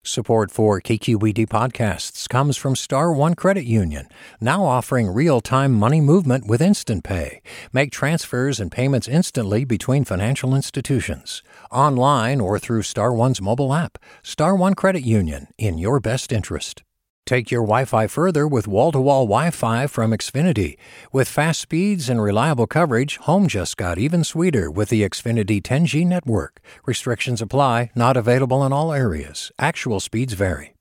Support for KQED podcasts comes from Star One Credit Union, now offering real-time money movement with Instant Pay. Make transfers and payments instantly between financial institutions, online or through Star One's mobile app. Star One Credit Union, in your best interest. Take your Wi-Fi further with wall-to-wall Wi-Fi from Xfinity. With fast speeds and reliable coverage, home just got even sweeter with the Xfinity 10G network. Restrictions apply, not available in all areas. Actual speeds vary.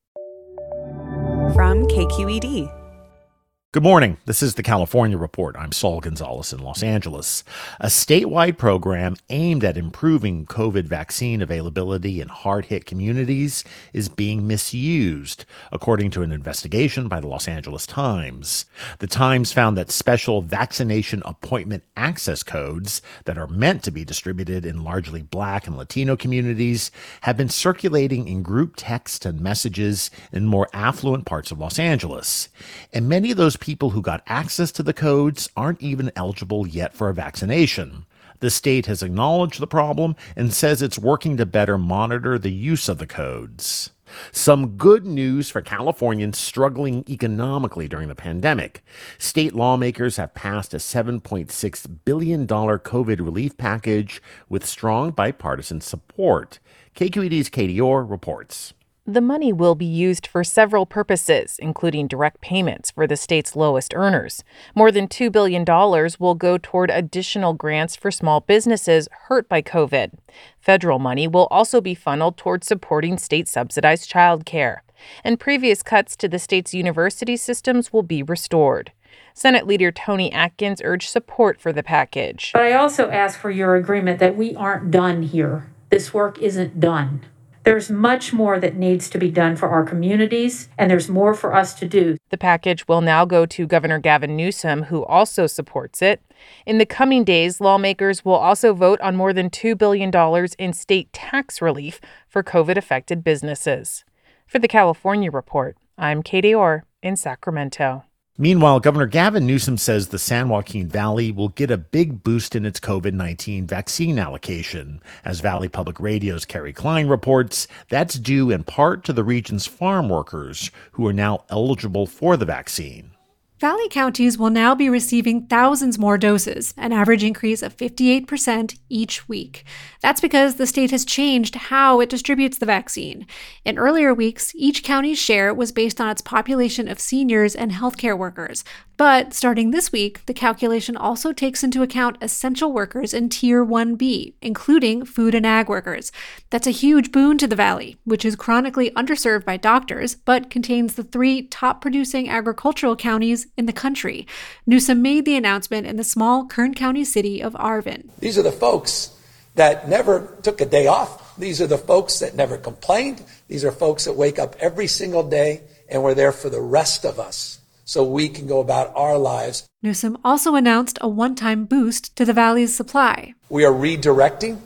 From KQED. Good morning. This is the California Report. I'm Saul Gonzalez in Los Angeles. A statewide program aimed at improving COVID vaccine availability in hard-hit communities is being misused, according to an investigation by the Los Angeles Times. The Times found that special vaccination appointment access codes that are meant to be distributed in largely Black and Latino communities have been circulating in group text and messages in more affluent parts of Los Angeles. And many of those people who got access to the codes aren't even eligible yet for a vaccination. The state has acknowledged the problem and says it's working to better monitor the use of the codes. Some good news for Californians struggling economically during the pandemic. State lawmakers have passed a $7.6 billion COVID relief package with strong bipartisan support. KQED's Katie Orr reports. The money will be used for several purposes, including direct payments for the state's lowest earners. More than $2 billion will go toward additional grants for small businesses hurt by COVID. Federal money will also be funneled toward supporting state-subsidized childcare. And previous cuts to the state's university systems will be restored. Senate Leader Toni Atkins urged support for the package. But I also ask for your agreement that we aren't done here. This work isn't done. There's much more that needs to be done for our communities, and there's more for us to do. The package will now go to Governor Gavin Newsom, who also supports it. In the coming days, lawmakers will also vote on more than $2 billion in state tax relief for COVID-affected businesses. For the California Report, I'm Katie Orr in Sacramento. Meanwhile, Governor Gavin Newsom says the San Joaquin Valley will get a big boost in its COVID-19 vaccine allocation. As Valley Public Radio's Carrie Klein reports, that's due in part to the region's farm workers who are now eligible for the vaccine. Valley counties will now be receiving thousands more doses, an average increase of 58% each week. That's because the state has changed how it distributes the vaccine. In earlier weeks, each county's share was based on its population of seniors and healthcare workers. But starting this week, the calculation also takes into account essential workers in Tier 1B, including food and ag workers. That's a huge boon to the Valley, which is chronically underserved by doctors, but contains the 3 top-producing agricultural counties in the country. Newsom made the announcement in the small Kern County city of Arvin. These are the folks that never took a day off. These are the folks that never complained. These are folks that wake up every single day and were there for the rest of us, so we can go about our lives. Newsom also announced a one-time boost to the Valley's supply. We are redirecting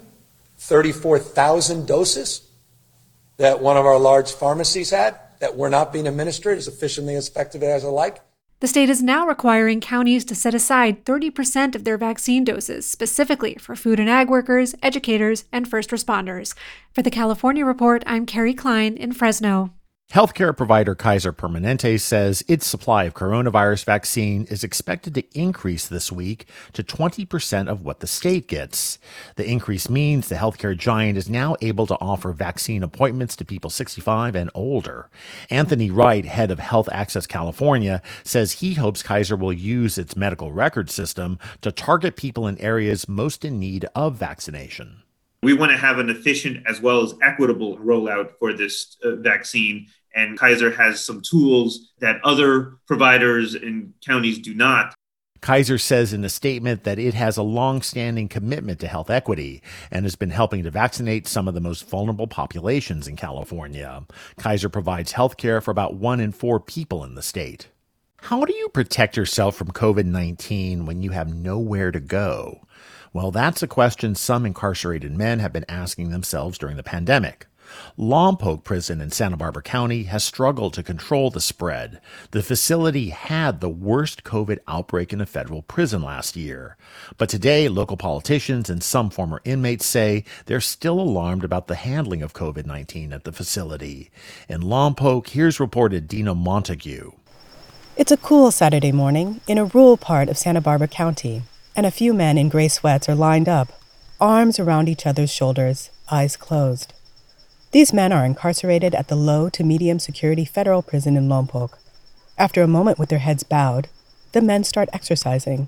34,000 doses that one of our large pharmacies had that were not being administered as efficiently as effectively as I like. The state is now requiring counties to set aside 30% of their vaccine doses specifically for food and ag workers, educators, and first responders. For the California Report, I'm Carrie Klein in Fresno. Healthcare provider Kaiser Permanente says its supply of coronavirus vaccine is expected to increase this week to 20% of what the state gets. The increase means the healthcare giant is now able to offer vaccine appointments to people 65 and older. Anthony Wright, head of Health Access California, says he hopes Kaiser will use its medical record system to target people in areas most in need of vaccination. We want to have an efficient as well as equitable rollout for this vaccine. And Kaiser has some tools that other providers and counties do not. Kaiser says in a statement that it has a long-standing commitment to health equity and has been helping to vaccinate some of the most vulnerable populations in California. Kaiser provides health care for about 1 in 4 people in the state. How do you protect yourself from COVID-19 when you have nowhere to go? Well, that's a question some incarcerated men have been asking themselves during the pandemic. Lompoc Prison in Santa Barbara County has struggled to control the spread. The facility had the worst COVID outbreak in a federal prison last year. But today, local politicians and some former inmates say they're still alarmed about the handling of COVID-19 at the facility. In Lompoc, here's reporter Dina Montague. It's a cool Saturday morning in a rural part of Santa Barbara County, and a few men in gray sweats are lined up, arms around each other's shoulders, eyes closed. These men are incarcerated at the low to medium security federal prison in Lompoc. After a moment with their heads bowed, the men start exercising.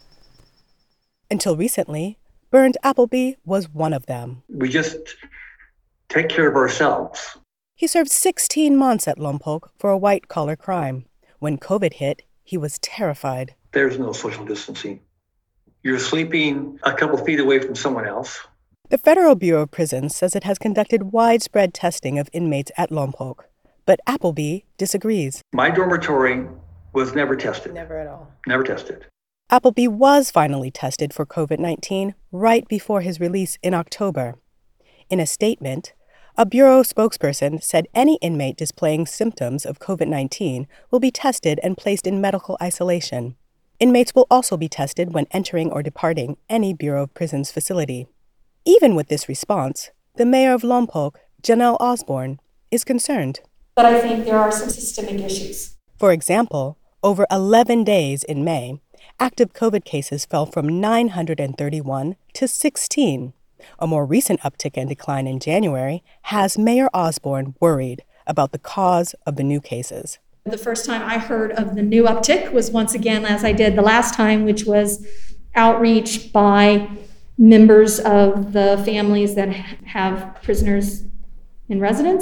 Until recently, Bernd Appleby was one of them. We just take care of ourselves. He served 16 months at Lompoc for a white-collar crime. When COVID hit, he was terrified. There's no social distancing. You're sleeping a couple feet away from someone else. The Federal Bureau of Prisons says it has conducted widespread testing of inmates at Lompoc, but Appleby disagrees. My dormitory was never tested. Never at all. Never tested. Appleby was finally tested for COVID-19 right before his release in October. In a statement, a Bureau spokesperson said any inmate displaying symptoms of COVID-19 will be tested and placed in medical isolation. Inmates will also be tested when entering or departing any Bureau of Prisons facility. Even with this response, the mayor of Lompoc, Janelle Osborne, is concerned. But I think there are some systemic issues. For example, over 11 days in May, active COVID cases fell from 931 to 16. A more recent uptick and decline in January has Mayor Osborne worried about the cause of the new cases. The first time I heard of the new uptick was once again, as I did the last time, which was outreach by members of the families that have prisoners in residence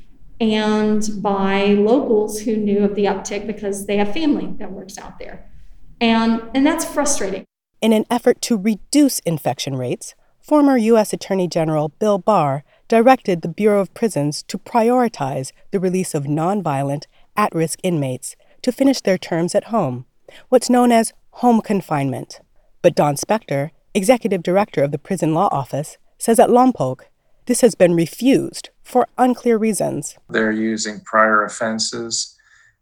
and by locals who knew of the uptick because they have family that works out there. And that's frustrating. In an effort to reduce infection rates, former U.S. Attorney General Bill Barr directed the Bureau of Prisons to prioritize the release of nonviolent, at-risk inmates to finish their terms at home, what's known as home confinement. But Don Spector, executive director of the Prison Law Office, says at Lompoc, this has been refused for unclear reasons. They're using prior offenses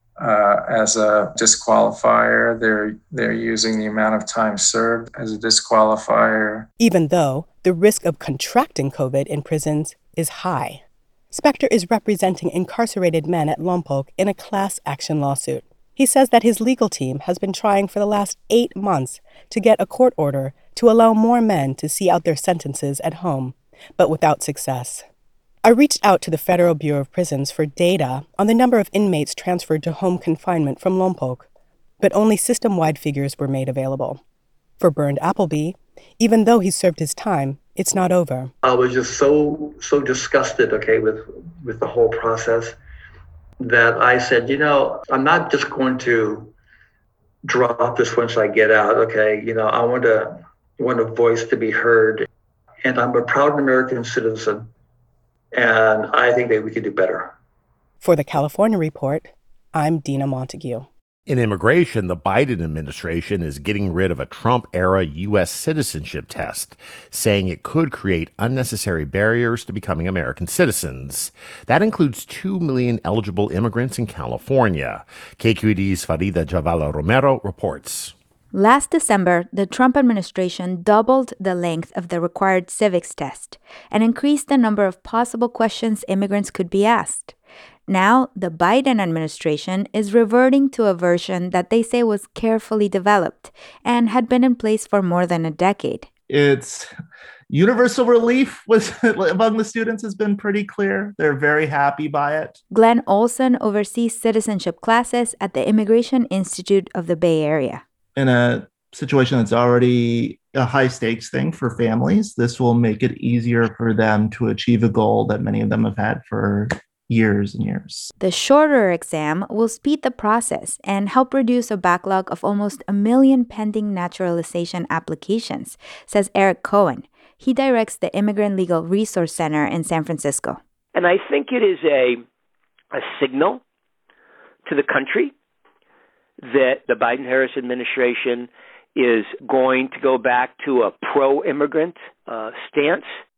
as a disqualifier. They're using the amount of time served as a disqualifier. Even though the risk of contracting COVID in prisons is high. Spector is representing incarcerated men at Lompoc in a class action lawsuit. He says that his legal team has been trying for the last 8 months to get a court order to allow more men to see out their sentences at home, but without success. I reached out to the Federal Bureau of Prisons for data on the number of inmates transferred to home confinement from Lompoc, but only system-wide figures were made available. For Bernd Appleby, even though he served his time, it's not over. I was just so disgusted, with the whole process that I said, I'm not just going to drop this once I get out, I want a voice to be heard. And I'm a proud American citizen, and I think that we could do better. For the California Report, I'm Dina Montague. In immigration, the Biden administration is getting rid of a Trump-era U.S. citizenship test, saying it could create unnecessary barriers to becoming American citizens. That includes 2 million eligible immigrants in California. KQED's Farida Javala Romero reports. Last December, the Trump administration doubled the length of the required civics test and increased the number of possible questions immigrants could be asked. Now, the Biden administration is reverting to a version that they say was carefully developed and had been in place for more than a decade. It's universal relief among the students has been pretty clear. They're very happy by it. Glenn Olson oversees citizenship classes at the Immigration Institute of the Bay Area. In a situation that's already a high stakes thing for families, this will make it easier for them to achieve a goal that many of them have had for years and years. The shorter exam will speed the process and help reduce a backlog of almost 1 million pending naturalization applications, says Eric Cohen. He directs the Immigrant Legal Resource Center in San Francisco. And I think it is a signal to the country that the Biden-Harris administration is going to go back to a pro-immigrant stance.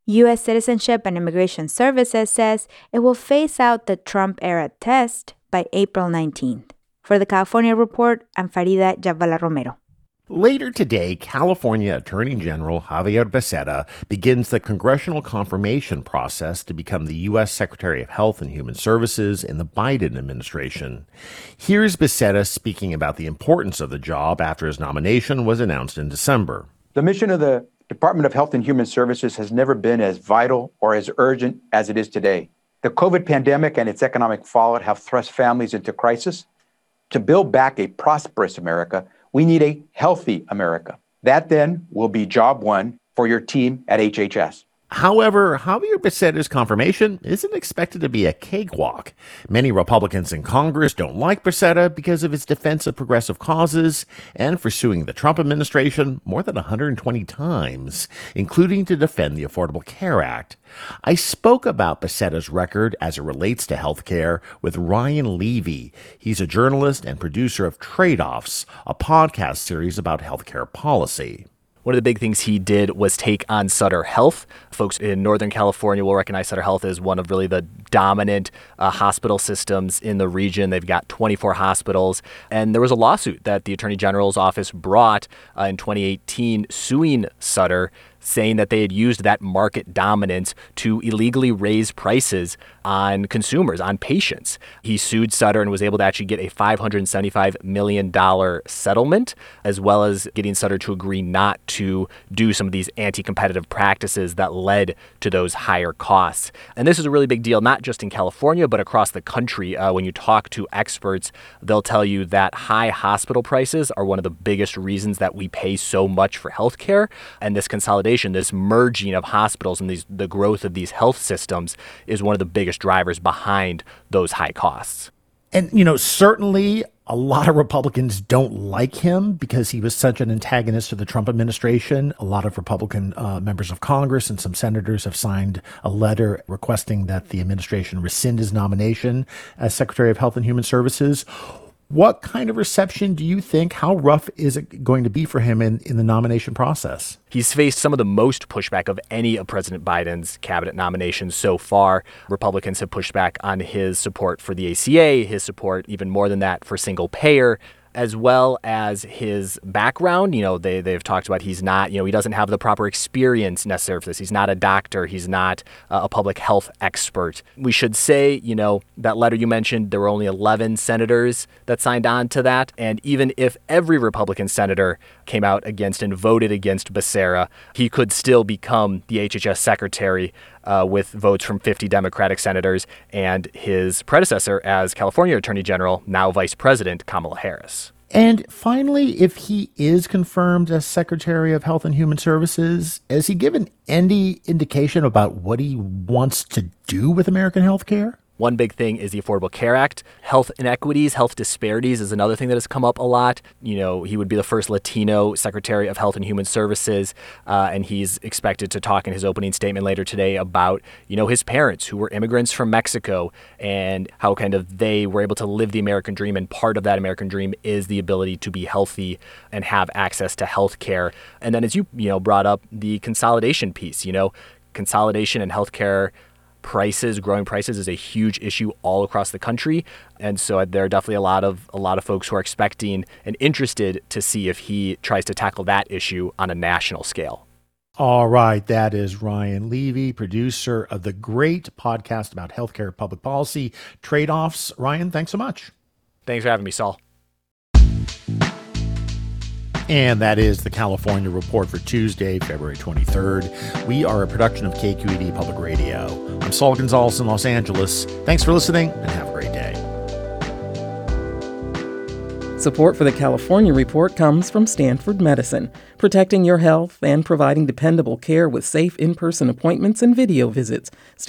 U.S. Citizenship and Immigration Services says it will phase out the Trump-era test by April 19th. For the California Report, I'm Farida Jhabvala Romero. Later today, California Attorney General Xavier Becerra begins the congressional confirmation process to become the U.S. Secretary of Health and Human Services in the Biden administration. Here's Becerra speaking about the importance of the job after his nomination was announced in December. The mission of the Department of Health and Human Services has never been as vital or as urgent as it is today. The COVID pandemic and its economic fallout have thrust families into crisis. To build back a prosperous America, we need a healthy America. That then will be job one for your team at HHS. However, Xavier Becerra's confirmation isn't expected to be a cakewalk. Many Republicans in Congress don't like Becerra because of his defense of progressive causes and for suing the Trump administration more than 120 times, including to defend the Affordable Care Act. I spoke about Becerra's record as it relates to health care with Ryan Levy. He's a journalist and producer of Trade-Offs, a podcast series about healthcare policy. One of the big things he did was take on Sutter Health. Folks in Northern California will recognize Sutter Health as one of really the dominant hospital systems in the region. They've got 24 hospitals. And there was a lawsuit that the Attorney General's office brought in 2018 suing Sutter, saying that they had used that market dominance to illegally raise prices on consumers, on patients. He sued Sutter and was able to actually get a $575 million settlement, as well as getting Sutter to agree not to do some of these anti-competitive practices that led to those higher costs. And this is a really big deal, not just in California, but across the country. When you talk to experts, they'll tell you that high hospital prices are one of the biggest reasons that we pay so much for healthcare. And this consolidation, this merging of hospitals and the growth of these health systems is one of the biggest drivers behind those high costs. And, certainly a lot of Republicans don't like him because he was such an antagonist to the Trump administration. A lot of Republican members of Congress and some senators have signed a letter requesting that the administration rescind his nomination as Secretary of Health and Human Services. What kind of reception do you think? How rough is it going to be for him in the nomination process? He's faced some of the most pushback of any of President Biden's cabinet nominations so far. Republicans have pushed back on his support for the ACA, his support even more than that for single payer, as well as his background. They've talked about he's not, he doesn't have the proper experience necessary for this. He's not a doctor. He's not a public health expert. We should say, that letter you mentioned, there were only 11 senators that signed on to that. And even if every Republican senator came out against and voted against Becerra, he could still become the HHS secretary with votes from 50 Democratic senators and his predecessor as California Attorney General, now Vice President Kamala Harris. And finally, if he is confirmed as Secretary of Health and Human Services, has he given any indication about what he wants to do with American health care? One big thing is the Affordable Care Act. Health inequities, health disparities is another thing that has come up a lot. He would be the first Latino Secretary of Health and Human Services, and he's expected to talk in his opening statement later today about, his parents who were immigrants from Mexico and how kind of they were able to live the American dream, and part of that American dream is the ability to be healthy and have access to health care. And then as you brought up, the consolidation piece, consolidation in healthcare prices, growing prices is a huge issue all across the country. And so there are definitely a lot of folks who are expecting and interested to see if he tries to tackle that issue on a national scale. All right. That is Ryan Levy, producer of the great podcast about healthcare public policy, Trade-Offs. Ryan, thanks so much. Thanks for having me, Saul. And that is the California Report for Tuesday, February 23rd. We are a production of KQED Public Radio. I'm Saul Gonzalez in Los Angeles. Thanks for listening and have a great day. Support for the California Report comes from Stanford Medicine, protecting your health and providing dependable care with safe in-person appointments and video visits.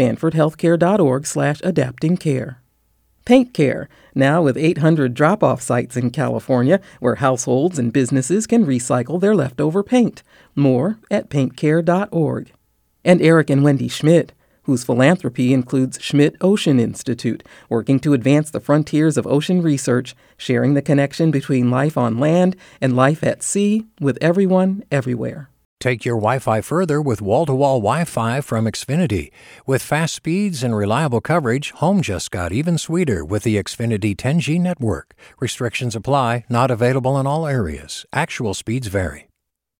StanfordHealthcare.org/adaptingcare. Paint Care, now with 800 drop-off sites in California where households and businesses can recycle their leftover paint. More at paintcare.org. And Eric and Wendy Schmidt, whose philanthropy includes Schmidt Ocean Institute, working to advance the frontiers of ocean research, sharing the connection between life on land and life at sea with everyone, everywhere. Take your Wi-Fi further with wall-to-wall Wi-Fi from Xfinity. With fast speeds and reliable coverage, home just got even sweeter with the Xfinity 10G network. Restrictions apply, not available in all areas. Actual speeds vary.